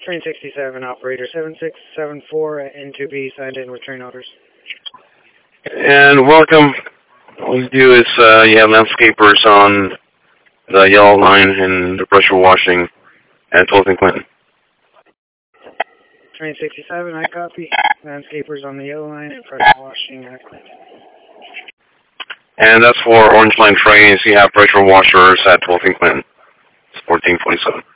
Train 67, operator 7674 at N2B, signed in with train orders. And welcome. What we do is you have landscapers on the yellow line and the pressure washing at 12th and Clinton. Train 67, I copy. Landscapers on the yellow line and pressure washing at Clinton. And that's for Orange Line trains. You have pressure washers at 12th and Clinton. It's 1447.